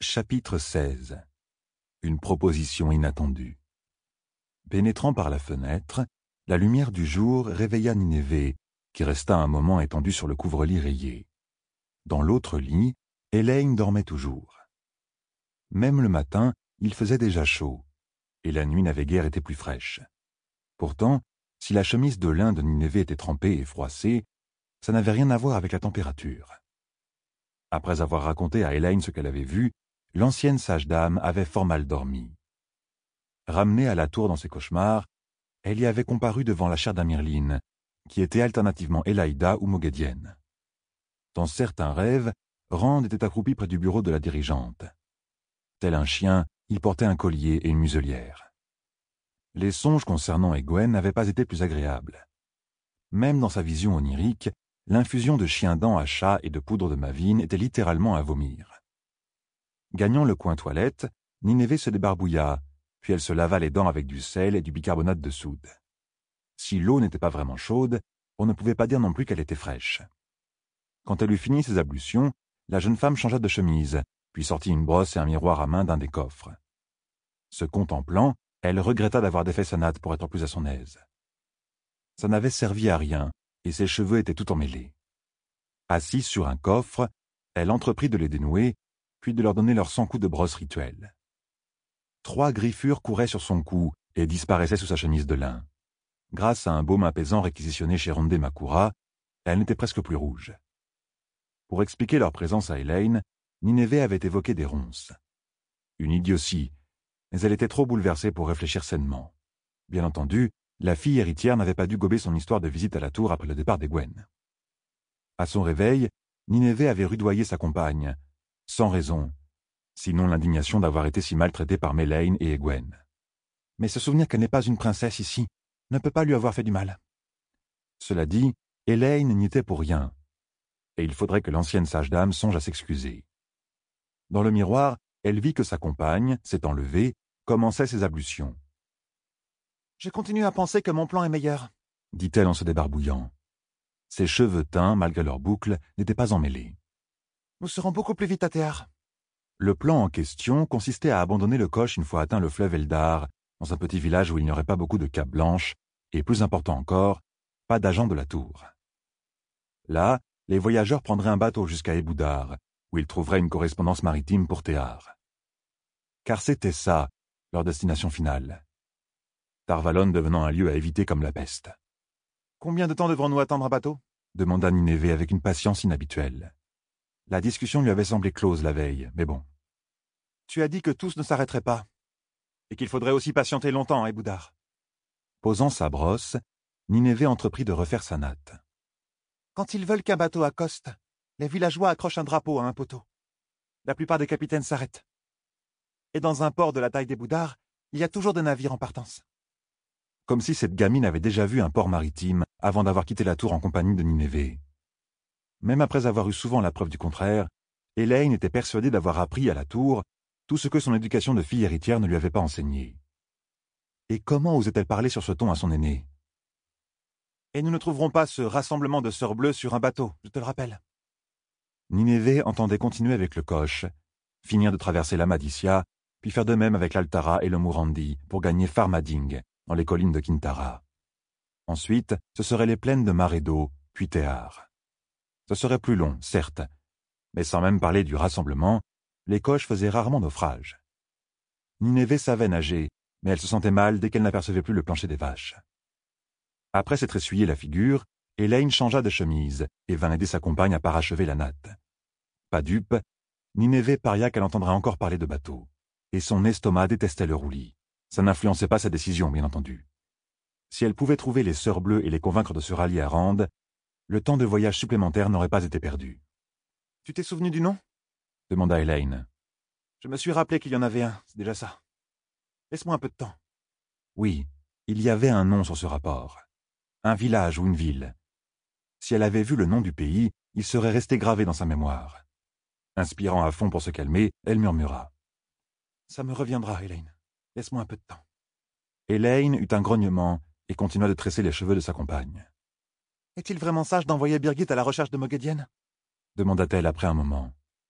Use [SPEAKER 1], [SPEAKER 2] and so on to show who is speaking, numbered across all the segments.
[SPEAKER 1] Chapitre 16. Une proposition inattendue. Pénétrant par la fenêtre, la lumière du jour réveilla Ninévé, qui resta un moment étendu sur le couvre-lit rayé. Dans l'autre lit, Elaine dormait toujours. Même le matin, il faisait déjà chaud, et la nuit n'avait guère été plus fraîche. Pourtant, si la chemise de lin de Ninévé était trempée et froissée, ça n'avait rien à voir avec la température. Après avoir raconté à Elaine ce qu'elle avait vu, l'ancienne sage-dame avait fort mal dormi. Ramenée à la tour dans ses cauchemars, elle y avait comparu devant la chair d'Amirline, qui était alternativement Elaïda ou Moghedienne. Dans certains rêves, Rand était accroupi près du bureau de la dirigeante. Tel un chien, il portait un collier et une muselière. Les songes concernant Egwene n'avaient pas été plus agréables. Même dans sa vision onirique, l'infusion de chien-dent à chat et de poudre de mavine était littéralement à vomir. Gagnant le coin toilette, Ninévé se débarbouilla, puis elle se lava les dents avec du sel et du bicarbonate de soude. Si l'eau n'était pas vraiment chaude, on ne pouvait pas dire non plus qu'elle était fraîche. Quand elle eut fini ses ablutions, la jeune femme changea de chemise, puis sortit une brosse et un miroir à main d'un des coffres. Se contemplant, elle regretta d'avoir défait sa natte pour être plus à son aise. Ça n'avait servi à rien, et ses cheveux étaient tout emmêlés. Assise sur un coffre, elle entreprit de les dénouer, puis de leur donner leurs 100 coups de brosse rituels. 3 griffures couraient sur son cou et disparaissaient sous sa chemise de lin. Grâce à un baume apaisant réquisitionné chez Ronde Makura, elle n'était presque plus rouge. Pour expliquer leur présence à Elaine, Ninévé avait évoqué des ronces. Une idiotie, mais elle était trop bouleversée pour réfléchir sainement. Bien entendu, la fille héritière n'avait pas dû gober son histoire de visite à la tour après le départ d'Egwene. À son réveil, Ninévé avait rudoyé sa compagne, sans raison, sinon l'indignation d'avoir été si maltraitée par Melaine et Egwene. Mais se souvenir qu'elle n'est pas une princesse ici ne peut pas lui avoir fait du mal. Cela dit, Elaine n'y était pour rien, et il faudrait que l'ancienne sage-dame songe à s'excuser. Dans le miroir, elle vit que sa compagne, s'étant levée, commençait ses ablutions.
[SPEAKER 2] « Je continue à penser que mon plan est meilleur, »
[SPEAKER 1] dit-elle en se débarbouillant. Ses cheveux teints, malgré leurs boucles, n'étaient pas emmêlés.
[SPEAKER 2] « Nous serons beaucoup plus vite à terre. »
[SPEAKER 1] Le plan en question consistait à abandonner le coche une fois atteint le fleuve Eldar, dans un petit village où il n'y aurait pas beaucoup de capes blanches, et plus important encore, pas d'agents de la tour. Là, les voyageurs prendraient un bateau jusqu'à Eboudar, où ils trouveraient une correspondance maritime pour Théar. Car c'était ça, leur destination finale. Tarvalon devenant un lieu à éviter comme la peste.
[SPEAKER 2] « Combien de temps devrons-nous attendre un bateau ?»
[SPEAKER 1] demanda Ninévé avec une patience inhabituelle. La discussion lui avait semblé close la veille, mais bon.
[SPEAKER 2] « Tu as dit que tous ne s'arrêteraient pas, et qu'il faudrait aussi patienter longtemps à Eboudar. »
[SPEAKER 1] Posant sa brosse, Ninévé entreprit de refaire sa natte.
[SPEAKER 2] « Quand ils veulent qu'un bateau accoste, les villageois accrochent un drapeau à un poteau. La plupart des capitaines s'arrêtent. Et dans un port de la taille d'Eboudar, il y a toujours des navires en partance. »
[SPEAKER 1] Comme si cette gamine avait déjà vu un port maritime avant d'avoir quitté la tour en compagnie de Ninévé. Même après avoir eu souvent la preuve du contraire, Elaine était persuadée d'avoir appris à la tour tout ce que son éducation de fille héritière ne lui avait pas enseigné. Et comment osait-elle parler sur ce ton à son aîné?
[SPEAKER 2] « Et nous ne trouverons pas ce rassemblement de sœurs bleues sur un bateau, je te le rappelle. »
[SPEAKER 1] Ninévé entendait continuer avec le coche, finir de traverser la Madissia, puis faire de même avec l'Altara et le Murandi pour gagner Farmading, dans les collines de Kintara. Ensuite, ce seraient les plaines de Maredo, puis Théar. Ce serait plus long, certes, mais sans même parler du rassemblement, les coches faisaient rarement naufrage. Ninévé savait nager, mais elle se sentait mal dès qu'elle n'apercevait plus le plancher des vaches. Après s'être essuyé la figure, Elaine changea de chemise et vint aider sa compagne à parachever la natte. Pas dupe, Ninévé paria qu'elle entendrait encore parler de bateau, et son estomac détestait le roulis. Ça n'influençait pas sa décision, bien entendu. Si elle pouvait trouver les sœurs bleues et les convaincre de se rallier à Rand, le temps de voyage supplémentaire n'aurait pas été perdu.
[SPEAKER 2] « Tu t'es souvenu du nom ?»
[SPEAKER 1] demanda Elaine.
[SPEAKER 2] « Je me suis rappelé qu'il y en avait un, c'est déjà ça. Laisse-moi un peu de temps. »
[SPEAKER 1] Oui, il y avait un nom sur ce rapport. Un village ou une ville. Si elle avait vu le nom du pays, il serait resté gravé dans sa mémoire. Inspirant à fond pour se calmer, elle murmura.
[SPEAKER 2] « Ça me reviendra, Elaine. Laisse-moi un peu de temps. »
[SPEAKER 1] Elaine eut un grognement et continua de tresser les cheveux de sa compagne.
[SPEAKER 2] « Est-il vraiment sage d'envoyer Birgit à la recherche de Moghedienne ?»
[SPEAKER 1] demanda-t-elle après un moment.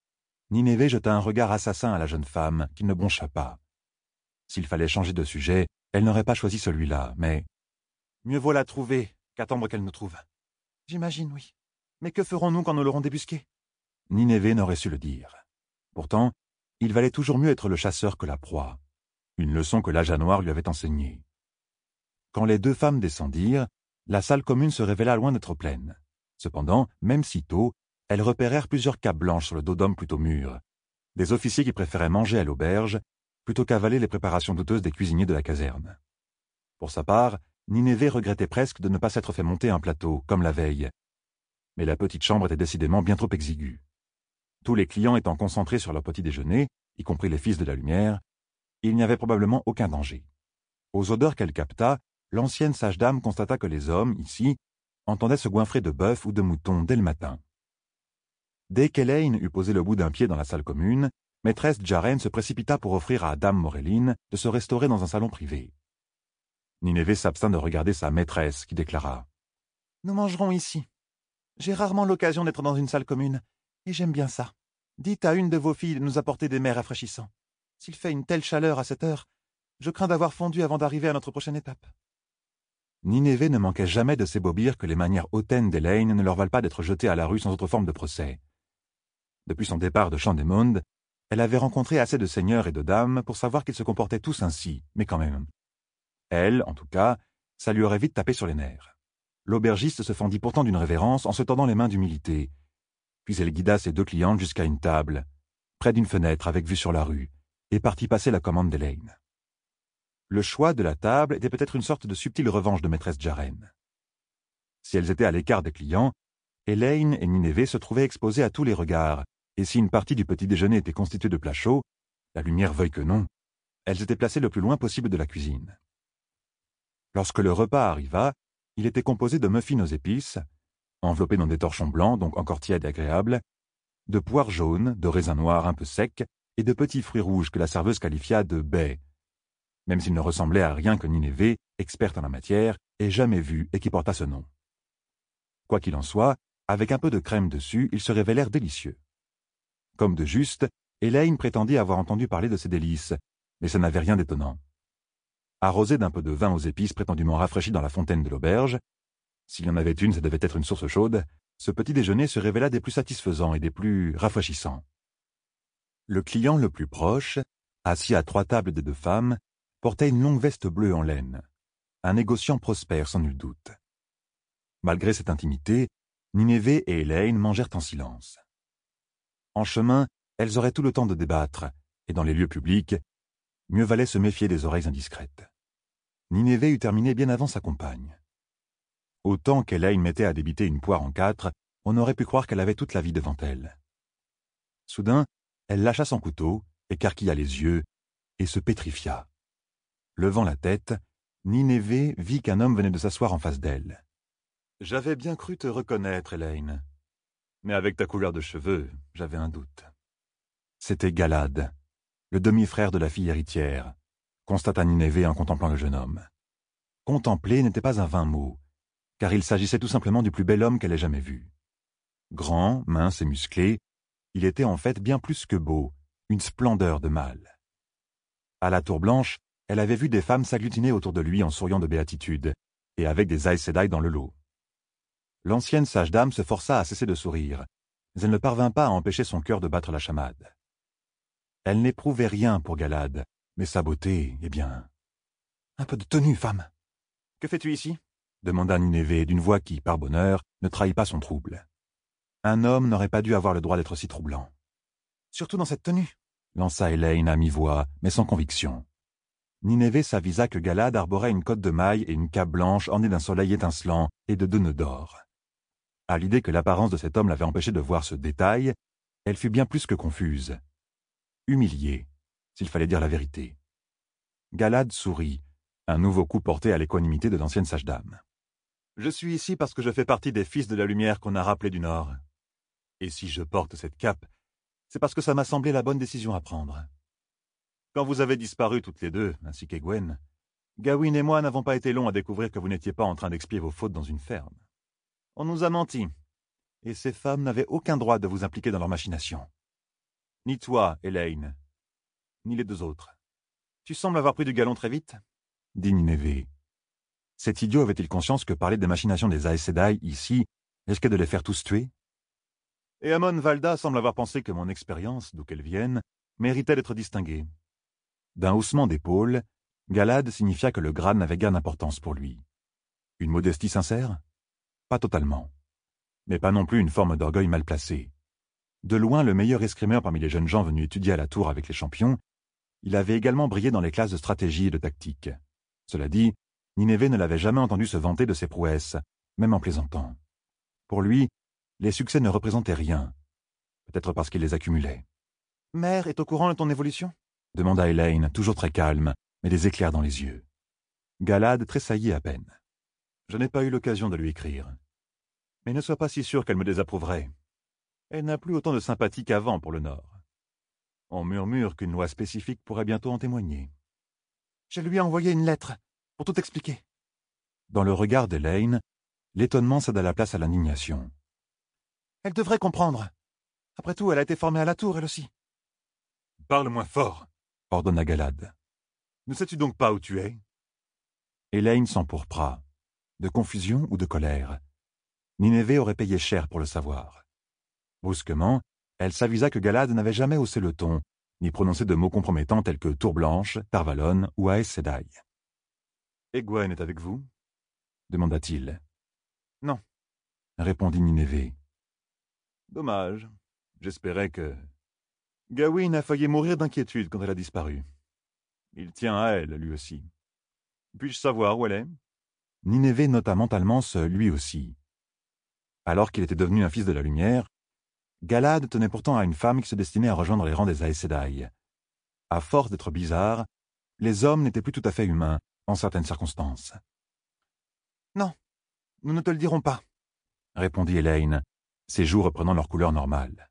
[SPEAKER 1] Ninévé jeta un regard assassin à la jeune femme, qui ne broncha pas. S'il fallait changer de sujet, elle n'aurait pas choisi celui-là, mais...
[SPEAKER 2] Mieux vaut la trouver qu'attendre qu'elle nous trouve. J'imagine, oui. Mais que ferons-nous quand nous l'aurons débusquée?
[SPEAKER 1] Ninévé n'aurait su le dire. Pourtant, il valait toujours mieux être le chasseur que la proie. Une leçon que l'âge noir lui avait enseignée. Quand les deux femmes descendirent, la salle commune se révéla loin d'être pleine. Cependant, même si tôt, elles repérèrent plusieurs capes blanches sur le dos d'hommes plutôt mûrs. Des officiers qui préféraient manger à l'auberge plutôt qu'avaler les préparations douteuses des cuisiniers de la caserne. Pour sa part, Ninévé regrettait presque de ne pas s'être fait monter un plateau, comme la veille. Mais la petite chambre était décidément bien trop exiguë. Tous les clients étant concentrés sur leur petit déjeuner, y compris les fils de la lumière, il n'y avait probablement aucun danger. Aux odeurs qu'elle capta, l'ancienne sage-dame constata que les hommes, ici, entendaient se goinfrer de bœuf ou de mouton dès le matin. Dès qu'Elaine eut posé le bout d'un pied dans la salle commune, maîtresse Jaren se précipita pour offrir à dame Moreline de se restaurer dans un salon privé. Ninévé s'abstint de regarder sa maîtresse, qui déclara
[SPEAKER 2] « Nous mangerons ici. J'ai rarement l'occasion d'être dans une salle commune, et j'aime bien ça. Dites à une de vos filles de nous apporter des mets rafraîchissants. S'il fait une telle chaleur à cette heure, je crains d'avoir fondu avant d'arriver à notre prochaine étape. »
[SPEAKER 1] Ninévé ne manquait jamais de s'ébobir que les manières hautaines d'Elaine ne leur valent pas d'être jetées à la rue sans autre forme de procès. Depuis son départ de Champ-des-Mondes, elle avait rencontré assez de seigneurs et de dames pour savoir qu'ils se comportaient tous ainsi, mais quand même. Elle, en tout cas, ça lui aurait vite tapé sur les nerfs. L'aubergiste se fendit pourtant d'une révérence en se tendant les mains d'humilité. Puis elle guida ses deux clientes jusqu'à une table, près d'une fenêtre avec vue sur la rue, et partit passer la commande d'Elaine. Le choix de la table était peut-être une sorte de subtile revanche de maîtresse Jaren. Si elles étaient à l'écart des clients, Elaine et Ninévé se trouvaient exposées à tous les regards, et si une partie du petit déjeuner était constituée de plats chauds, la lumière veuille que non, elles étaient placées le plus loin possible de la cuisine. Lorsque le repas arriva, il était composé de muffins aux épices, enveloppés dans des torchons blancs, donc encore tièdes et agréables, de poires jaunes, de raisins noirs un peu secs, et de petits fruits rouges que la serveuse qualifia de baies, même s'ils ne ressemblaient à rien que Ninévé, experte en la matière, ait jamais vu et qui porta ce nom. Quoi qu'il en soit, avec un peu de crème dessus, ils se révélèrent délicieux. Comme de juste, Elaine prétendit avoir entendu parler de ces délices, mais ça n'avait rien d'étonnant. Arrosé d'un peu de vin aux épices prétendument rafraîchi dans la fontaine de l'auberge, s'il y en avait une, ça devait être une source chaude, ce petit déjeuner se révéla des plus satisfaisants et des plus rafraîchissants. Le client le plus proche, assis à 3 tables des 2 femmes, portait une longue veste bleue en laine. Un négociant prospère, sans nul doute. Malgré cette intimité, Ninévé et Elaine mangèrent en silence. En chemin, elles auraient tout le temps de débattre, et dans les lieux publics, mieux valait se méfier des oreilles indiscrètes. Ninévé eut terminé bien avant sa compagne. Autant qu'Elaine mettait à débiter une poire en 4, on aurait pu croire qu'elle avait toute la vie devant elle. Soudain, elle lâcha son couteau, écarquilla les yeux, et se pétrifia. Levant la tête, Ninévé vit qu'un homme venait de s'asseoir en face d'elle. « J'avais bien cru te reconnaître, Elaine. Mais avec ta couleur de cheveux, j'avais un doute. » C'était Galad, le demi-frère de la fille héritière, constata Ninévé en contemplant le jeune homme. Contempler n'était pas un vain mot, car il s'agissait tout simplement du plus bel homme qu'elle ait jamais vu. Grand, mince et musclé, il était en fait bien plus que beau, une splendeur de mâle. À la Tour Blanche, elle avait vu des femmes s'agglutiner autour de lui en souriant de béatitude, et avec des Aes Sedai dans le lot. L'ancienne sage-dame se força à cesser de sourire, mais elle ne parvint pas à empêcher son cœur de battre la chamade. Elle n'éprouvait rien pour Galad, mais sa beauté, eh bien... « Un peu de tenue, femme !»«
[SPEAKER 2] Que fais-tu ici ?»
[SPEAKER 1] demanda Ninévé d'une voix qui, par bonheur, ne trahit pas son trouble. Un homme n'aurait pas dû avoir le droit d'être si troublant.
[SPEAKER 2] « Surtout dans cette tenue !»
[SPEAKER 1] lança Elaine à mi-voix, mais sans conviction. Ninévé s'avisa que Galad arborait une cotte de maille et une cape blanche ornée d'un soleil étincelant et de 2 nœuds d'or. À l'idée que l'apparence de cet homme l'avait empêché de voir ce détail, elle fut bien plus que confuse. Humiliée, s'il fallait dire la vérité. Galad sourit, un nouveau coup porté à l'équanimité de l'ancienne sage-dame. « Je suis ici parce que je fais partie des fils de la lumière qu'on a rappelés du Nord. Et si je porte cette cape, c'est parce que ça m'a semblé la bonne décision à prendre. Quand vous avez disparu toutes les deux, ainsi qu'Egwene, Gawain et moi n'avons pas été longs à découvrir que vous n'étiez pas en train d'expier vos fautes dans une ferme. On nous a menti, et ces femmes n'avaient aucun droit de vous impliquer dans leurs machinations.
[SPEAKER 2] Ni toi, Elaine, ni les deux autres. Tu sembles avoir pris du galon très vite,
[SPEAKER 1] dit Nineveh. Cet idiot avait-il conscience que parler des machinations des Aes Sedai, ici, risquait de les faire tous tuer?
[SPEAKER 2] Et Amon Valda semble avoir pensé que mon expérience, d'où qu'elle vienne, méritait d'être distinguée.
[SPEAKER 1] D'un haussement d'épaule, Galad signifia que le grade n'avait guère d'importance pour lui. Une modestie sincère? Pas totalement. Mais pas non plus une forme d'orgueil mal placé. De loin le meilleur escrimeur parmi les jeunes gens venus étudier à la tour avec les champions, il avait également brillé dans les classes de stratégie et de tactique. Cela dit, Nineveh ne l'avait jamais entendu se vanter de ses prouesses, même en plaisantant. Pour lui, les succès ne représentaient rien, peut-être parce qu'il les accumulait.
[SPEAKER 2] « Mère est au courant de ton évolution ?»
[SPEAKER 1] demanda Elaine, toujours très calme, mais des éclairs dans les yeux. Galad tressaillit à peine.
[SPEAKER 2] Je n'ai pas eu l'occasion de lui écrire. Mais ne sois pas si sûr qu'elle me désapprouverait. Elle n'a plus autant de sympathie qu'avant pour le Nord. On murmure qu'une loi spécifique pourrait bientôt en témoigner. Je lui ai envoyé une lettre, pour tout expliquer.
[SPEAKER 1] Dans le regard d'Elaine, l'étonnement céda la place à l'indignation.
[SPEAKER 2] Elle devrait comprendre. Après tout, elle a été formée à la tour, elle aussi. Parle moins fort,
[SPEAKER 1] ordonna Galad.
[SPEAKER 2] Ne sais-tu donc pas où tu es?
[SPEAKER 1] Elaine s'empourpra. De confusion ou de colère? Nineveh aurait payé cher pour le savoir. Brusquement, elle s'avisa que Galad n'avait jamais haussé le ton, ni prononcé de mots compromettants tels que Tour Blanche, Tarvalon ou Aes Sedai.
[SPEAKER 2] « Egwene est avec vous ?»
[SPEAKER 1] demanda-t-il.
[SPEAKER 2] « Non, »
[SPEAKER 1] répondit Nineveh.
[SPEAKER 2] « Dommage. J'espérais que... » Gawain a failli mourir d'inquiétude quand elle a disparu. Il tient à elle, lui aussi. Puis-je savoir où elle est?
[SPEAKER 1] Nineveh nota mentalement ce « lui aussi ». Alors qu'il était devenu un fils de la lumière, Galad tenait pourtant à une femme qui se destinait à rejoindre les rangs des Aes Sedai. À force d'être bizarres, les hommes n'étaient plus tout à fait humains, en certaines circonstances.
[SPEAKER 2] « Non, nous ne te le dirons pas, »
[SPEAKER 1] répondit Elaine, ses joues reprenant leur couleur normale.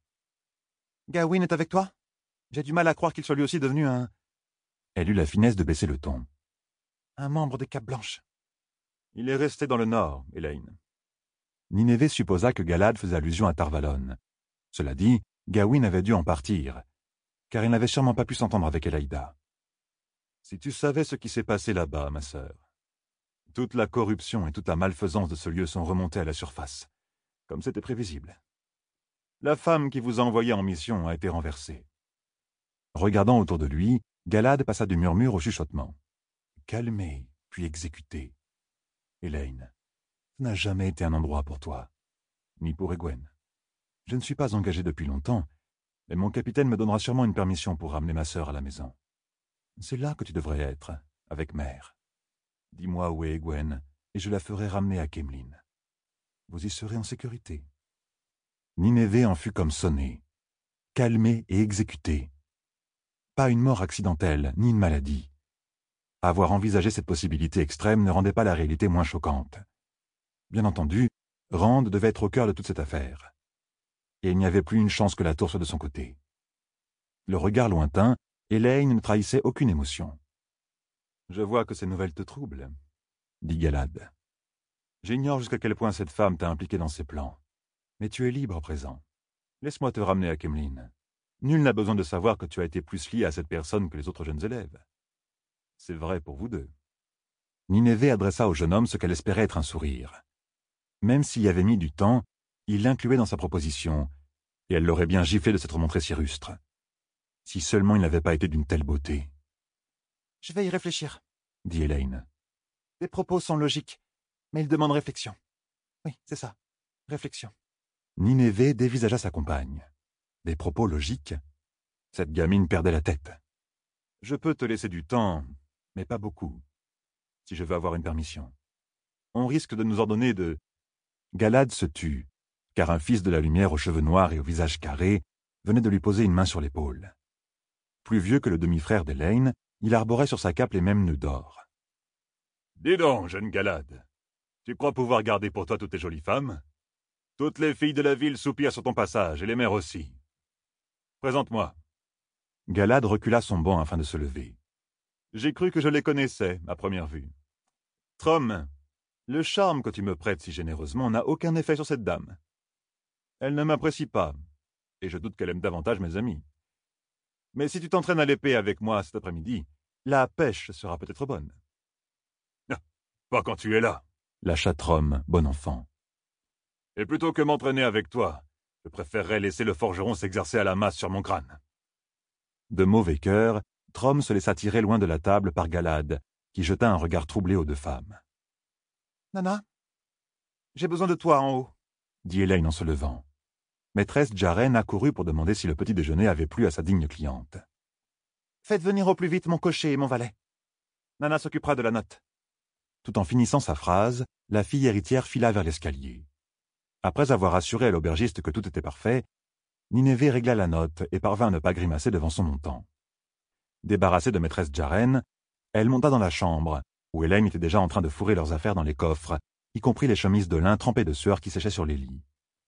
[SPEAKER 2] « Gawain est avec toi? J'ai du mal à croire qu'il soit lui aussi devenu un... »
[SPEAKER 1] Elle eut la finesse de baisser le ton.
[SPEAKER 2] « un membre des Capes Blanches. Il est resté dans le nord, Elaine. »
[SPEAKER 1] Nineveh supposa que Galad faisait allusion à Tarvalon. Cela dit, Gawain avait dû en partir, car il n'avait sûrement pas pu s'entendre avec Elaïda.
[SPEAKER 2] « Si tu savais ce qui s'est passé là-bas, ma sœur. Toute la corruption et toute la malfaisance de ce lieu sont remontées à la surface, comme c'était prévisible. La femme qui vous a envoyé en mission a été renversée. »
[SPEAKER 1] Regardant autour de lui, Galad passa du murmure au chuchotement. « Calmé, puis exécuté. Elaine, ce n'a jamais été un endroit pour toi, ni pour Egwene. Je ne suis pas engagé depuis longtemps, mais mon capitaine me donnera sûrement une permission pour ramener ma sœur à la maison. C'est là que tu devrais être, avec mère. Dis-moi où est Egwene, et je la ferai ramener à Caemlyn. Vous y serez en sécurité. » Nineveh en fut comme sonné, calmé et exécuté. Pas une mort accidentelle, ni une maladie. Avoir envisagé cette possibilité extrême ne rendait pas la réalité moins choquante. Bien entendu, Rand devait être au cœur de toute cette affaire. Et il n'y avait plus une chance que la tour soit de son côté. Le regard lointain, Elaine ne trahissait aucune émotion.
[SPEAKER 2] « Je vois que ces nouvelles te troublent, »
[SPEAKER 1] dit Galad.
[SPEAKER 2] « J'ignore jusqu'à quel point cette femme t'a impliqué dans ses plans. Mais tu es libre à présent. Laisse-moi te ramener à Caemlyn. Nul n'a besoin de savoir que tu as été plus lié à cette personne que les autres jeunes élèves. C'est vrai pour vous deux. »
[SPEAKER 1] Nineveh adressa au jeune homme ce qu'elle espérait être un sourire. Même s'il y avait mis du temps, il l'incluait dans sa proposition, et elle l'aurait bien giflé de s'être montré si rustre. Si seulement il n'avait pas été d'une telle beauté.
[SPEAKER 2] « Je vais y réfléchir, »
[SPEAKER 1] dit Elaine.
[SPEAKER 2] « Tes propos sont logiques, mais ils demandent réflexion. Oui, c'est ça, réflexion. »
[SPEAKER 1] Nineveh dévisagea sa compagne. Des propos logiques? Cette gamine perdait la tête.
[SPEAKER 2] « Je peux te laisser du temps, mais pas beaucoup, si je veux avoir une permission. On risque de nous ordonner de... »
[SPEAKER 1] Galad se tut, car un fils de la lumière aux cheveux noirs et au visage carré venait de lui poser une main sur l'épaule. Plus vieux que le demi-frère d'Elaine, il arborait sur sa cape les mêmes nœuds d'or.
[SPEAKER 2] « Dis donc, jeune Galad, tu crois pouvoir garder pour toi toutes les jolies femmes? Toutes les filles de la ville soupirent sur ton passage, et les mères aussi. Présente-moi. »
[SPEAKER 1] Galad recula son banc afin de se lever.
[SPEAKER 2] « J'ai cru que je les connaissais, à première vue. Trom, le charme que tu me prêtes si généreusement n'a aucun effet sur cette dame. Elle ne m'apprécie pas, et je doute qu'elle aime davantage mes amis. Mais si tu t'entraînes à l'épée avec moi cet après-midi, la pêche sera peut-être bonne. »
[SPEAKER 3] Pas quand tu es là.
[SPEAKER 1] Lâcha Trom, bon enfant.
[SPEAKER 3] Et plutôt que m'entraîner avec toi, je préférerais laisser le forgeron s'exercer à la masse sur mon crâne.
[SPEAKER 1] De mauvais cœur, Trom se laissa tirer loin de la table par Galad, qui jeta un regard troublé aux deux femmes.
[SPEAKER 2] « Nana, j'ai besoin de toi en haut, »
[SPEAKER 1] dit Elaine en se levant. Maîtresse Jaren accourut pour demander si le petit déjeuner avait plu à sa digne cliente.
[SPEAKER 2] « Faites venir au plus vite mon cocher et mon valet. Nana s'occupera de la note. »
[SPEAKER 1] Tout en finissant sa phrase, la fille héritière fila vers l'escalier. Après avoir assuré à l'aubergiste que tout était parfait, Nineveh régla la note et parvint à ne pas grimacer devant son montant. Débarrassée de maîtresse Jaren, elle monta dans la chambre, où Elaine était déjà en train de fourrer leurs affaires dans les coffres, y compris les chemises de lin trempées de sueur qui séchaient sur les lits.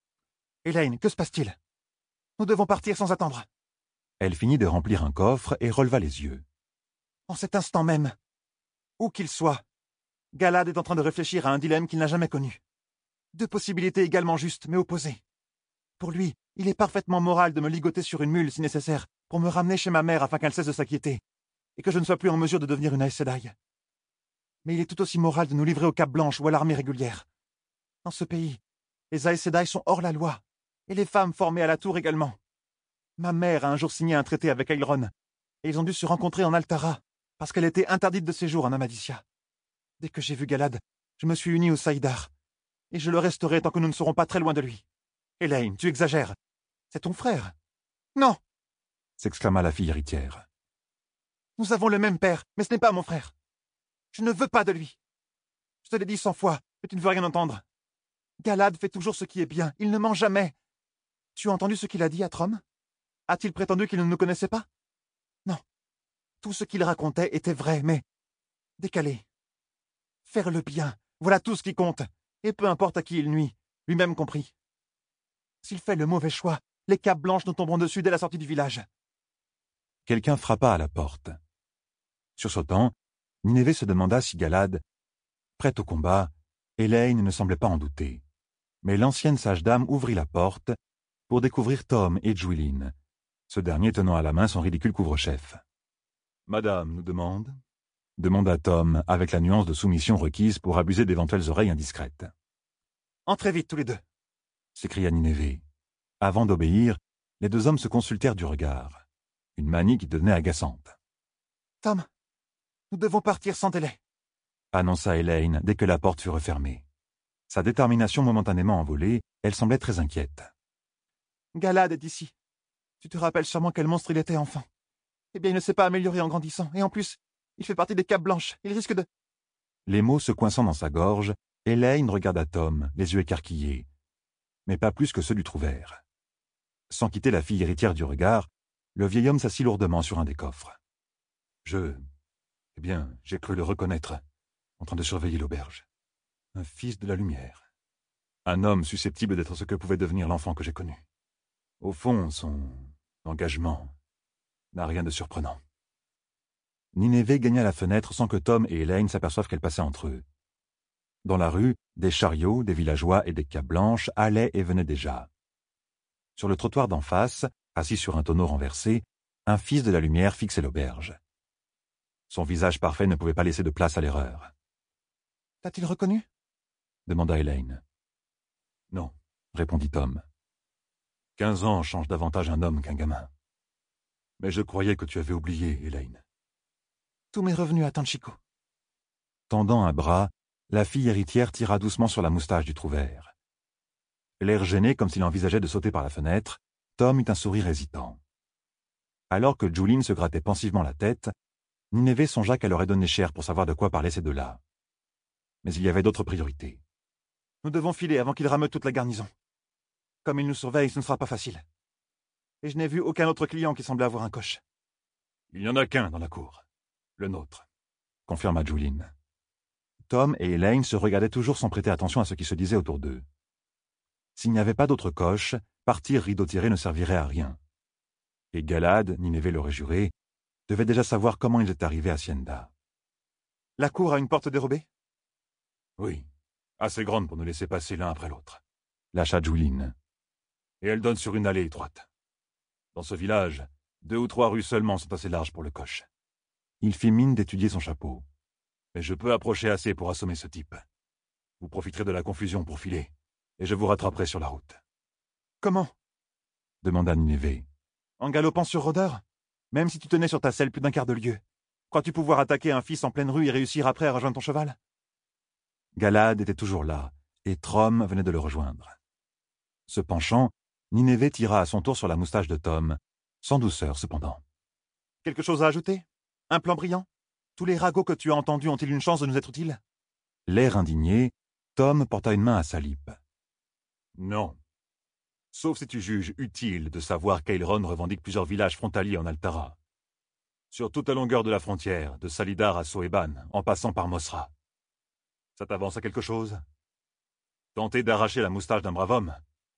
[SPEAKER 2] « Elaine, que se passe-t-il? Nous devons partir sans attendre. »
[SPEAKER 1] Elle finit de remplir un coffre et releva les yeux.
[SPEAKER 2] « En cet instant même, où qu'il soit, Galad est en train de réfléchir à un dilemme qu'il n'a jamais connu. Deux possibilités également justes, mais opposées. Pour lui, il est parfaitement moral de me ligoter sur une mule si nécessaire, pour me ramener chez ma mère afin qu'elle cesse de s'inquiéter, et que je ne sois plus en mesure de devenir une Aes Sedai. Mais il est tout aussi moral de nous livrer aux Capes Blanches ou à l'armée régulière. Dans ce pays, les Aes Sedai sont hors la loi, et les femmes formées à la tour également. Ma mère a un jour signé un traité avec Elrond, et ils ont dû se rencontrer en Altara, parce qu'elle était interdite de séjour en Amadisia. Dès que j'ai vu Galad, je me suis uni au Saïdar, et je le resterai tant que nous ne serons pas très loin de lui. Elaine, tu exagères. C'est ton frère. Non,
[SPEAKER 1] s'exclama la fille héritière.
[SPEAKER 2] nous avons le même père, mais ce n'est pas mon frère. Je ne veux pas de lui. Je te l'ai dit 100 fois, mais tu ne veux rien entendre. Galad fait toujours ce qui est bien, il ne ment jamais. Tu as entendu ce qu'il a dit à Trom? A-t-il prétendu qu'il ne nous connaissait pas? Non. Tout ce qu'il racontait était vrai, mais décalé. Faire le bien, voilà tout ce qui compte, et peu importe à qui il nuit, lui-même compris. S'il fait le mauvais choix, les capes blanches nous tomberont dessus dès la sortie du village.
[SPEAKER 1] Quelqu'un frappa à la porte. Sursautant, Nineveh se demanda si Galad, prête au combat, Elaine ne semblait pas en douter. Mais l'ancienne sage-dame ouvrit la porte pour découvrir Tom et Djuilin, ce dernier tenant à la main son ridicule couvre-chef. « Madame nous demanda Tom avec la nuance de soumission requise pour abuser d'éventuelles oreilles indiscrètes.
[SPEAKER 2] « Entrez vite tous les deux !»
[SPEAKER 1] s'écria Nineveh. Avant d'obéir, les deux hommes se consultèrent du regard, une manie qui devenait agaçante.
[SPEAKER 2] « Tom, nous devons partir sans délai !»
[SPEAKER 1] annonça Elaine dès que la porte fut refermée. Sa détermination momentanément envolée, elle semblait très inquiète.
[SPEAKER 2] « Galad est ici. Tu te rappelles sûrement quel monstre il était enfant. Eh bien, il ne s'est pas amélioré en grandissant, et en plus, il fait partie des capes blanches. Il risque de... »
[SPEAKER 1] Les mots se coinçant dans sa gorge, Elaine regarda Tom, les yeux écarquillés, mais pas plus que ceux du trouvère. Sans quitter la fille héritière du regard, le vieil homme s'assit lourdement sur un des coffres. J'ai cru le reconnaître, en train de surveiller l'auberge. Un fils de la lumière. Un homme susceptible d'être ce que pouvait devenir l'enfant que j'ai connu. Au fond, son engagement n'a rien de surprenant. Nineveh gagna la fenêtre sans que Tom et Elaine s'aperçoivent qu'elle passait entre eux. Dans la rue, des chariots, des villageois et des capes blanches allaient et venaient déjà. Sur le trottoir d'en face, assis sur un tonneau renversé, un fils de la lumière fixait l'auberge. Son visage parfait ne pouvait pas laisser de place à l'erreur.
[SPEAKER 2] « T'a-t-il reconnu ?»
[SPEAKER 1] demanda Elaine. « Non, » répondit Tom. 15 ans changent davantage un homme qu'un gamin. Mais je croyais que tu avais oublié, Elaine.
[SPEAKER 2] Tout m'est revenu à Tanchico.
[SPEAKER 1] Tendant un bras, la fille héritière tira doucement sur la moustache du trouvère. L'air gêné comme s'il envisageait de sauter par la fenêtre, Tom eut un sourire hésitant. Alors que Djuilin se grattait pensivement la tête, Nineveh songea qu'elle aurait donné cher pour savoir de quoi parlaient ces deux-là. Mais il y avait d'autres priorités.
[SPEAKER 2] Nous devons filer avant qu'il rameute toute la garnison. Comme il nous surveille, ce ne sera pas facile. Et je n'ai vu aucun autre client qui semblait avoir un coche.
[SPEAKER 1] Il n'y en a qu'un dans la cour. Le nôtre, confirma Djuilin. Tom et Elaine se regardaient toujours sans prêter attention à ce qui se disait autour d'eux. S'il n'y avait pas d'autre coche, partir rideau tiré ne servirait à rien. Et Galad, Nineveh l'aurait juré, devait déjà savoir comment ils étaient arrivés à Sienda.
[SPEAKER 2] La cour a une porte dérobée?
[SPEAKER 1] Oui, assez grande pour nous laisser passer l'un après l'autre, lâcha Djuilin. Et elle donne sur une allée étroite. Dans ce village,
[SPEAKER 3] 2 ou 3 rues seulement sont assez larges pour le coche.
[SPEAKER 1] Il fit mine d'étudier son chapeau.
[SPEAKER 3] Mais je peux approcher assez pour assommer ce type. Vous profiterez de la confusion pour filer, et je vous rattraperai sur la route.
[SPEAKER 2] Comment?
[SPEAKER 1] Demanda Nineveh.
[SPEAKER 2] En galopant sur rôdeur? Même si tu tenais sur ta selle plus d'un quart de lieue, crois-tu pouvoir attaquer un fils en pleine rue et réussir après à rejoindre ton cheval?
[SPEAKER 1] Galad était toujours là, et Trom venait de le rejoindre. Se penchant, Nineveh tira à son tour sur la moustache de Tom, sans douceur cependant.
[SPEAKER 2] Quelque chose à ajouter? Un plan brillant? Tous les ragots que tu as entendus ont-ils une chance de nous être utiles?
[SPEAKER 1] L'air indigné, Tom porta une main à sa lippe.
[SPEAKER 3] Non. Sauf si tu juges utile de savoir qu'Aelrond revendique plusieurs villages frontaliers en Altara. Sur toute la longueur de la frontière, de Salidar à Soeban, en passant par Mosra. Ça t'avance à quelque chose? Tenter d'arracher la moustache d'un brave homme?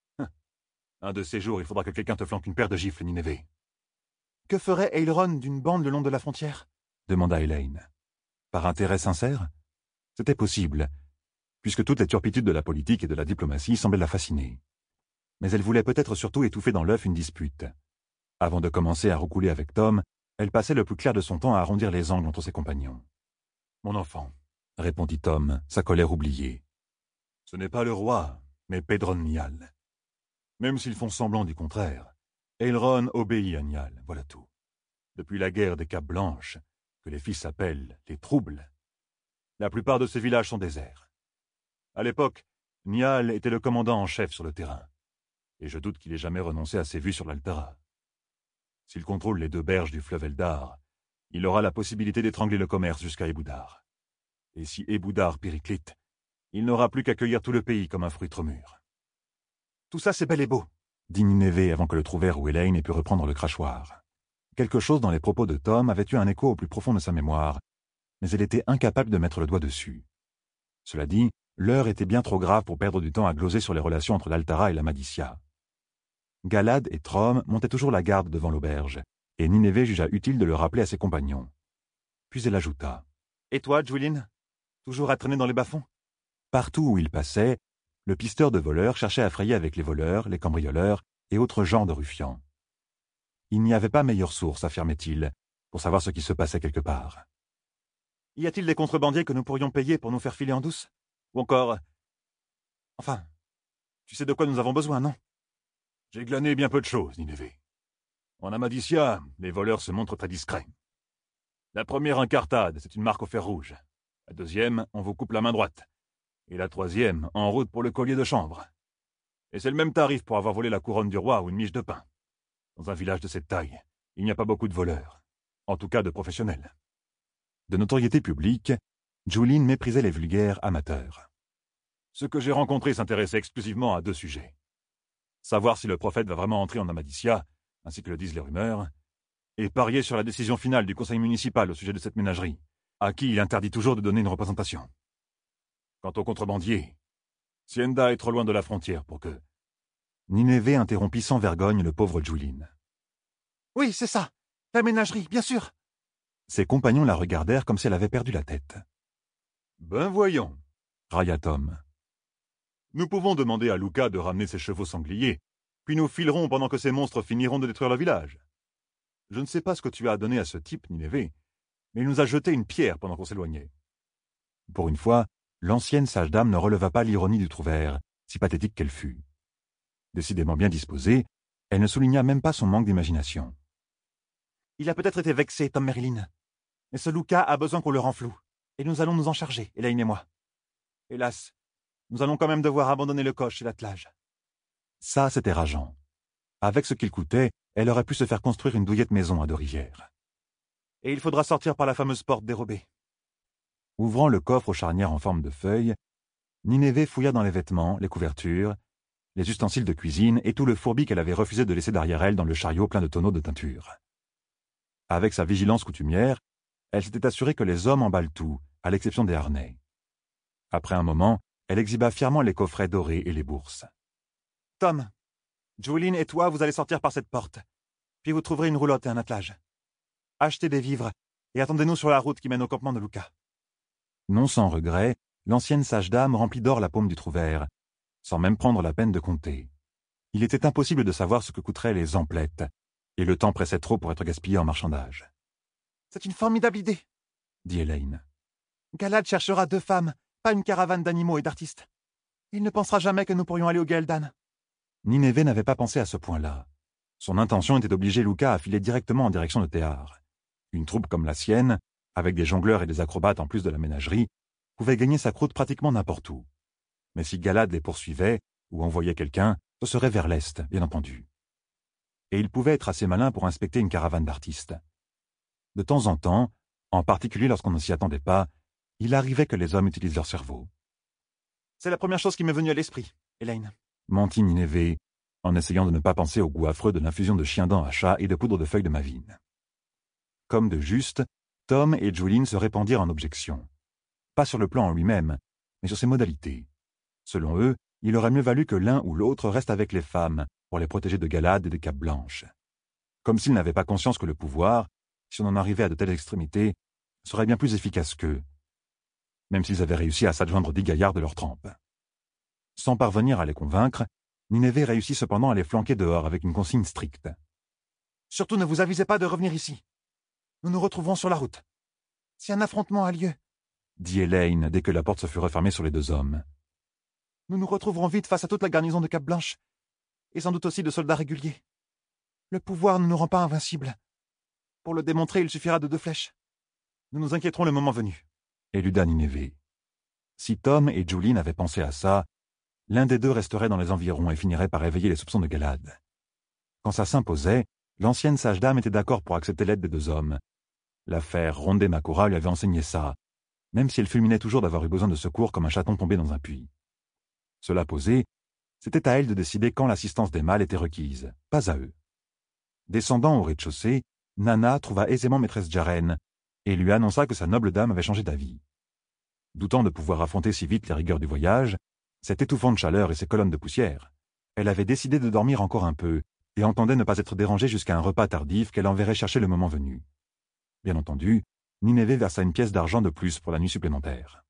[SPEAKER 3] Un de ces jours, il faudra que quelqu'un te flanque une paire de gifles, Nineveh.
[SPEAKER 2] Que ferait Aelrond d'une bande le long de la frontière?
[SPEAKER 1] Demanda Elaine. Par intérêt sincère? C'était possible, puisque toutes les turpitudes de la politique et de la diplomatie semblaient la fasciner. Mais elle voulait peut-être surtout étouffer dans l'œuf une dispute. Avant de commencer à roucouler avec Tom, elle passait le plus clair de son temps à arrondir les angles entre ses compagnons.
[SPEAKER 3] « Mon enfant, »
[SPEAKER 1] répondit Tom, sa colère oubliée.
[SPEAKER 3] « Ce n'est pas le roi, mais Pedron Nial. Même s'ils font semblant du contraire, Aelrond obéit à Nial, voilà tout. Depuis la guerre des Capes Blanches, que les fils appellent les Troubles, la plupart de ces villages sont déserts. À l'époque, Nial était le commandant en chef sur le terrain, et je doute qu'il ait jamais renoncé à ses vues sur l'Altara. S'il contrôle les 2 berges du fleuve Eldar, il aura la possibilité d'étrangler le commerce jusqu'à Eboudar. Et si Eboudar périclite, il n'aura plus qu'à cueillir tout le pays comme un fruit trop mûr.
[SPEAKER 2] Tout ça, c'est bel et beau,
[SPEAKER 1] dit Nineveh avant que le trouvère ou Elaine ait pu reprendre le crachoir. Quelque chose dans les propos de Tom avait eu un écho au plus profond de sa mémoire, mais elle était incapable de mettre le doigt dessus. Cela dit, l'heure était bien trop grave pour perdre du temps à gloser sur les relations entre l'Altara et la Madissia. Galad et Trom montaient toujours la garde devant l'auberge, et Nineveh jugea utile de le rappeler à ses compagnons. Puis elle ajouta.
[SPEAKER 2] « Et toi, Juilin? Toujours à traîner dans les bas-fonds? »
[SPEAKER 1] Partout où il passait, le pisteur de voleurs cherchait à frayer avec les voleurs, les cambrioleurs et autres genres de ruffians. Il n'y avait pas meilleure source, affirmait-il, pour savoir ce qui se passait quelque part.
[SPEAKER 2] Y a-t-il des contrebandiers que nous pourrions payer pour nous faire filer en douce? Ou encore... Enfin, tu sais de quoi nous avons besoin, non?
[SPEAKER 3] J'ai glané bien peu de choses, Nineveh. En Amadissia, les voleurs se montrent très discrets. La première incartade, c'est une marque au fer rouge. La deuxième, on vous coupe la main droite. Et la troisième, en route pour le collier de chanvre. Et c'est le même tarif pour avoir volé la couronne du roi ou une miche de pain. Dans un village de cette taille, il n'y a pas beaucoup de voleurs. En tout cas de professionnels.
[SPEAKER 1] De notoriété publique, Juilin méprisait les vulgaires amateurs.
[SPEAKER 3] Ce que j'ai rencontré s'intéressait exclusivement à 2 sujets. Savoir si le prophète va vraiment entrer en Amadissia, ainsi que le disent les rumeurs, et parier sur la décision finale du conseil municipal au sujet de cette ménagerie, à qui il interdit toujours de donner une représentation. Quant aux contrebandiers, Sienda est trop loin de la frontière pour que...
[SPEAKER 1] Nineveh interrompit sans vergogne le pauvre Juilin.
[SPEAKER 2] « Oui, c'est ça, la ménagerie, bien sûr !»
[SPEAKER 1] Ses compagnons la regardèrent comme si elle avait perdu la tête.
[SPEAKER 3] « Ben voyons !»
[SPEAKER 1] railla Tom.
[SPEAKER 3] « Nous pouvons demander à Luca de ramener ses chevaux sangliers, puis nous filerons pendant que ces monstres finiront de détruire le village. Je ne sais pas ce que tu as donné à ce type, Nineveh, mais il nous a jeté une pierre pendant qu'on s'éloignait. »
[SPEAKER 1] Pour une fois, l'ancienne sage-dame ne releva pas l'ironie du trouvère, si pathétique qu'elle fût. Décidément bien disposée, elle ne souligna même pas son manque d'imagination.
[SPEAKER 2] « Il a peut-être été vexé, Tom Merlin. Mais ce Luca a besoin qu'on le rend flou, et nous allons nous en charger, Elaine et moi. Hélas, nous allons quand même devoir abandonner le coche et l'attelage. »
[SPEAKER 1] Ça, c'était rageant. Avec ce qu'il coûtait, elle aurait pu se faire construire une douillette maison à 2 rivières.
[SPEAKER 2] Et il faudra sortir par la fameuse porte dérobée.
[SPEAKER 1] Ouvrant le coffre aux charnières en forme de feuille, Nineveh fouilla dans les vêtements, les couvertures, les ustensiles de cuisine et tout le fourbi qu'elle avait refusé de laisser derrière elle dans le chariot plein de tonneaux de teinture. Avec sa vigilance coutumière, elle s'était assurée que les hommes emballent tout, à l'exception des harnais. Après un moment, elle exhiba fièrement les coffrets dorés et les bourses.
[SPEAKER 2] « Tom, Juilin et toi, vous allez sortir par cette porte. Puis vous trouverez une roulotte et un attelage. Achetez des vivres et attendez-nous sur la route qui mène au campement de Luca. »
[SPEAKER 1] Non sans regret, l'ancienne sage-dame remplit d'or la paume du trouvère, sans même prendre la peine de compter. Il était impossible de savoir ce que coûteraient les emplettes, et le temps pressait trop pour être gaspillé en marchandage.
[SPEAKER 2] « C'est une formidable idée, »
[SPEAKER 1] dit Elaine.
[SPEAKER 2] « Galad cherchera 2 femmes, pas une caravane d'animaux et d'artistes. Il ne pensera jamais que nous pourrions aller au Gäldan. »
[SPEAKER 1] Nineveh n'avait pas pensé à ce point-là. Son intention était d'obliger Luca à filer directement en direction de Théar. Une troupe comme la sienne, avec des jongleurs et des acrobates en plus de la ménagerie, pouvait gagner sa croûte pratiquement n'importe où. Mais si Galad les poursuivait, ou envoyait quelqu'un, ce serait vers l'est, bien entendu. Et il pouvait être assez malin pour inspecter une caravane d'artistes. De temps en temps, en particulier lorsqu'on ne s'y attendait pas, il arrivait que les hommes utilisent leur cerveau.
[SPEAKER 2] « C'est la première chose qui m'est venue à l'esprit, Elaine. »
[SPEAKER 1] mentit Nineveh, en essayant de ne pas penser au goût affreux de l'infusion de chien-dent à chat et de poudre de feuilles de mavine. Comme de juste, Tom et Julien se répandirent en objections. Pas sur le plan en lui-même, mais sur ses modalités. Selon eux, il aurait mieux valu que l'un ou l'autre reste avec les femmes pour les protéger de Galad et des capes blanches. Comme s'ils n'avaient pas conscience que le pouvoir, si on en arrivait à de telles extrémités, serait bien plus efficace qu'eux, même s'ils avaient réussi à s'adjoindre 10 gaillards de leur trempe. Sans parvenir à les convaincre, Nineveh réussit cependant à les flanquer dehors avec une consigne stricte.
[SPEAKER 2] « Surtout ne vous avisez pas de revenir ici. Nous nous retrouverons sur la route. Si un affrontement a lieu, »
[SPEAKER 1] dit Elaine dès que la porte se fut refermée sur les 2 hommes.
[SPEAKER 2] « nous nous retrouverons vite face à toute la garnison de Capes Blanches, et sans doute aussi de soldats réguliers. Le pouvoir ne nous rend pas invincibles. Pour le démontrer, il suffira de 2 flèches. Nous nous inquiéterons le moment venu. »
[SPEAKER 1] éluda Nineveh. Si Tom et Julien avaient pensé à ça, l'un des 2 resterait dans les environs et finirait par éveiller les soupçons de Galad. Quand ça s'imposait, l'ancienne sage-dame était d'accord pour accepter l'aide des 2 hommes. L'affaire Rondé Makura lui avait enseigné ça, même si elle fulminait toujours d'avoir eu besoin de secours comme un chaton tombé dans un puits. Cela posé, c'était à elle de décider quand l'assistance des mâles était requise, pas à eux. Descendant au rez-de-chaussée, Nana trouva aisément maîtresse Jaren et lui annonça que sa noble dame avait changé d'avis. Doutant de pouvoir affronter si vite les rigueurs du voyage, cette étouffante chaleur et ces colonnes de poussière, elle avait décidé de dormir encore un peu et entendait ne pas être dérangée jusqu'à un repas tardif qu'elle enverrait chercher le moment venu. Bien entendu, Nineveh versa une pièce d'argent de plus pour la nuit supplémentaire.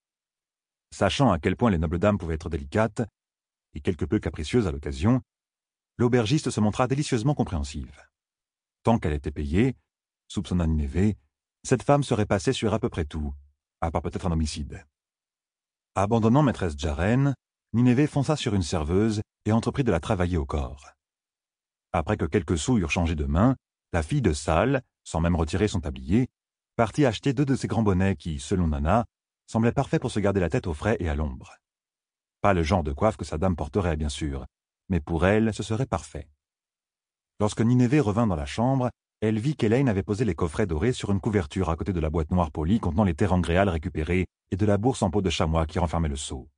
[SPEAKER 1] Sachant à quel point les nobles dames pouvaient être délicates, et quelque peu capricieuses à l'occasion, l'aubergiste se montra délicieusement compréhensive. Tant qu'elle était payée, soupçonna Nineveh, cette femme serait passée sur à peu près tout, à part peut-être un homicide. Abandonnant maîtresse Jaren, Nineveh fonça sur une serveuse et entreprit de la travailler au corps. Après que quelques sous eurent changé de main, la fille de salle, sans même retirer son tablier, partit acheter 2 de ces grands bonnets qui, selon Nana, semblaient parfaits pour se garder la tête au frais et à l'ombre. Pas le genre de coiffe que sa dame porterait, bien sûr, mais pour elle, ce serait parfait. Lorsque Nineveh revint dans la chambre, elle vit qu'Elaine avait posé les coffrets dorés sur une couverture à côté de la boîte noire polie contenant les terangréales récupérées et de la bourse en peau de chamois qui renfermait le seau.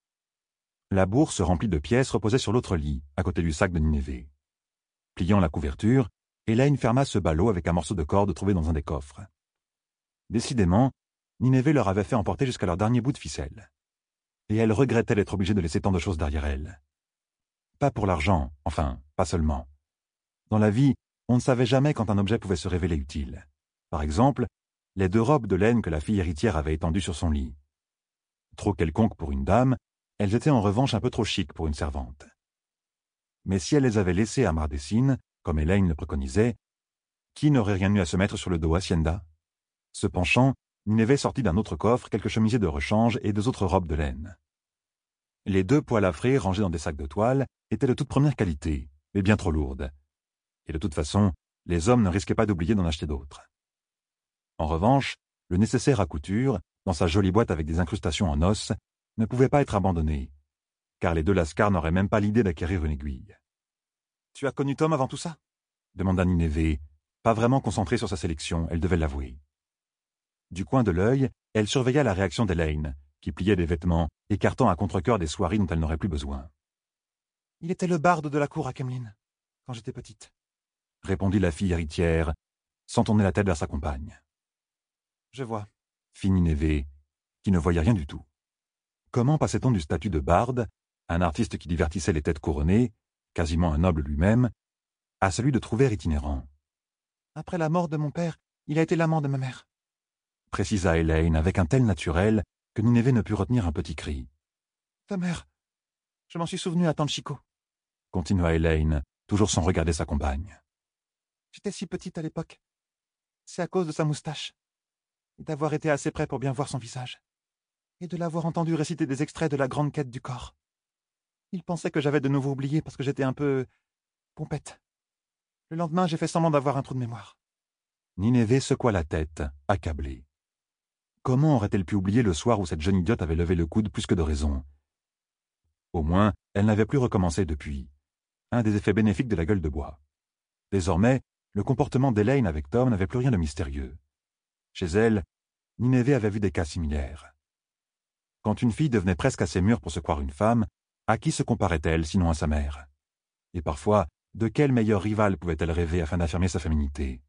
[SPEAKER 1] La bourse remplie de pièces reposait sur l'autre lit, à côté du sac de Nineveh. Pliant la couverture, Elaine ferma ce ballot avec un morceau de corde trouvé dans un des coffres. Décidément, Nineveh leur avait fait emporter jusqu'à leur dernier bout de ficelle. Et elle regrettait d'être obligée de laisser tant de choses derrière elle. Pas pour l'argent, enfin, pas seulement. Dans la vie, on ne savait jamais quand un objet pouvait se révéler utile. Par exemple, les 2 robes de laine que la fille héritière avait étendues sur son lit. Trop quelconques pour une dame, elles étaient en revanche un peu trop chic pour une servante. Mais si elle les avait laissées à Mardessine, comme Elaine le préconisait, qui n'aurait rien eu à se mettre sur le dos Hacienda? Se penchant, Nineveh sortit d'un autre coffre quelques chemisiers de rechange et 2 autres robes de laine. Les 2 poêles à frire rangés dans des sacs de toile étaient de toute première qualité, mais bien trop lourdes. Et de toute façon, les hommes ne risquaient pas d'oublier d'en acheter d'autres. En revanche, le nécessaire à couture, dans sa jolie boîte avec des incrustations en os, ne pouvait pas être abandonné, car les 2 lascars n'auraient même pas l'idée d'acquérir une aiguille.
[SPEAKER 2] « Tu as connu Tom avant tout ça ?»
[SPEAKER 1] demanda Nineveh, pas vraiment concentrée sur sa sélection, elle devait l'avouer. Du coin de l'œil, elle surveilla la réaction d'Elaine, qui pliait des vêtements, écartant à contre-cœur des soieries dont elle n'aurait plus besoin.
[SPEAKER 2] « Il était le barde de la cour à Kemlin, quand j'étais petite. »
[SPEAKER 1] répondit la fille héritière, sans tourner la tête vers sa compagne.
[SPEAKER 2] « Je vois. »
[SPEAKER 1] fit Nineveh, qui ne voyait rien du tout. Comment passait-on du statut de barde, un artiste qui divertissait les têtes couronnées, quasiment un noble lui-même, à celui de trouvère itinérant?
[SPEAKER 2] « Après la mort de mon père, il a été l'amant de ma mère. »
[SPEAKER 1] précisa Elaine avec un tel naturel que Nineveh ne put retenir un petit cri.
[SPEAKER 2] « Ta mère, je m'en suis souvenu à Tante Chico. »
[SPEAKER 1] continua Elaine, toujours sans regarder sa compagne.
[SPEAKER 2] J'étais si petite à l'époque. C'est à cause de sa moustache. Et d'avoir été assez près pour bien voir son visage. Et de l'avoir entendu réciter des extraits de la grande quête du corps. Il pensait que j'avais de nouveau oublié parce que j'étais un peu... pompette. Le lendemain, j'ai fait semblant d'avoir un trou de mémoire.
[SPEAKER 1] Nineveh secoua la tête, accablée. Comment aurait-elle pu oublier le soir où cette jeune idiote avait levé le coude plus que de raison? Au moins, elle n'avait plus recommencé depuis. Un des effets bénéfiques de la gueule de bois. Désormais, le comportement d'Elaine avec Tom n'avait plus rien de mystérieux. Chez elle, Nineveh avait vu des cas similaires. Quand une fille devenait presque assez mûre pour se croire une femme, à qui se comparait-elle sinon à sa mère? Et parfois, de quel meilleur rival pouvait-elle rêver afin d'affirmer sa féminité?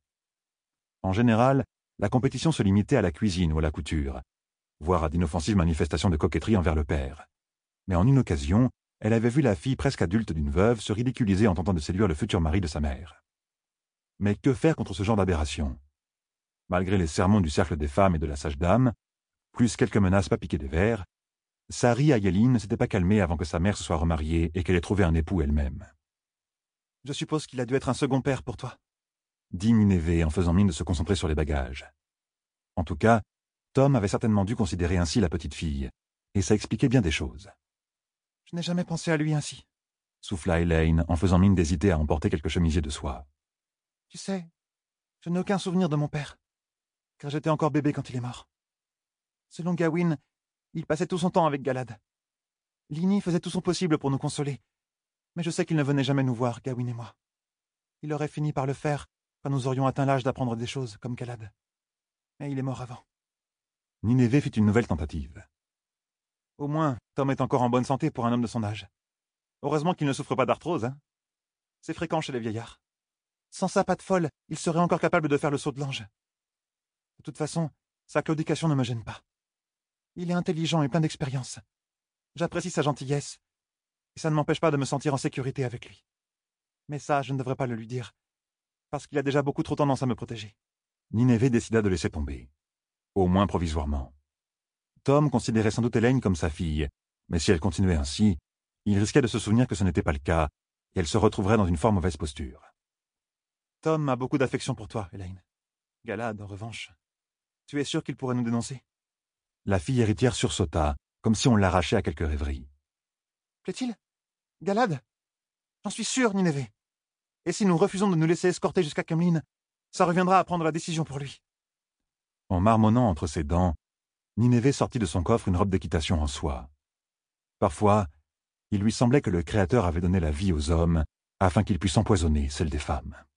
[SPEAKER 1] En général, la compétition se limitait à la cuisine ou à la couture, voire à d'inoffensives manifestations de coquetterie envers le père. Mais en une occasion, elle avait vu la fille presque adulte d'une veuve se ridiculiser en tentant de séduire le futur mari de sa mère. Mais que faire contre ce genre d'aberration? Malgré les sermons du cercle des femmes et de la sage dame, plus quelques menaces pas piquées des vers, Sari Ayelin ne s'était pas calmée avant que sa mère se soit remariée et qu'elle ait trouvé un époux elle-même.
[SPEAKER 2] « Je suppose qu'il a dû être un second père pour toi. »
[SPEAKER 1] dit Nineveh en faisant mine de se concentrer sur les bagages. En tout cas, Tom avait certainement dû considérer ainsi la petite fille, et ça expliquait bien des choses.
[SPEAKER 2] « Je n'ai jamais pensé à lui ainsi. »
[SPEAKER 1] souffla Elaine en faisant mine d'hésiter à emporter quelques chemisiers de soie.
[SPEAKER 2] « Tu sais, je n'ai aucun souvenir de mon père, car j'étais encore bébé quand il est mort. Selon Gawain, il passait tout son temps avec Galad. Lini faisait tout son possible pour nous consoler, mais je sais qu'il ne venait jamais nous voir, Gawain et moi. Il aurait fini par le faire quand nous aurions atteint l'âge d'apprendre des choses, comme Galad. Mais il est mort avant. »
[SPEAKER 1] Nineveh fit une nouvelle tentative.
[SPEAKER 2] « Au moins, Tom est encore en bonne santé pour un homme de son âge. Heureusement qu'il ne souffre pas d'arthrose, hein. C'est fréquent chez les vieillards. Sans sa patte folle, il serait encore capable de faire le saut de l'ange. De toute façon, sa claudication ne me gêne pas. Il est intelligent et plein d'expérience. J'apprécie sa gentillesse, et ça ne m'empêche pas de me sentir en sécurité avec lui. Mais ça, je ne devrais pas le lui dire, parce qu'il a déjà beaucoup trop tendance à me protéger. »
[SPEAKER 1] Nineveh décida de laisser tomber. Au moins provisoirement. Tom considérait sans doute Elaine comme sa fille, mais si elle continuait ainsi, il risquait de se souvenir que ce n'était pas le cas, et elle se retrouverait dans une fort mauvaise posture.
[SPEAKER 2] « Tom a beaucoup d'affection pour toi, Elaine. Galad, en revanche, tu es sûr qu'il pourrait nous dénoncer? »
[SPEAKER 1] La fille héritière sursauta, comme si on l'arrachait à quelque rêverie.
[SPEAKER 2] « Plaît-il? Galad? J'en suis sûr, Nineveh. Et si nous refusons de nous laisser escorter jusqu'à Kemlin, ça reviendra à prendre la décision pour lui. »
[SPEAKER 1] En marmonnant entre ses dents, Nineveh sortit de son coffre une robe d'équitation en soie. Parfois, il lui semblait que le Créateur avait donné la vie aux hommes afin qu'ils puissent empoisonner celle des femmes.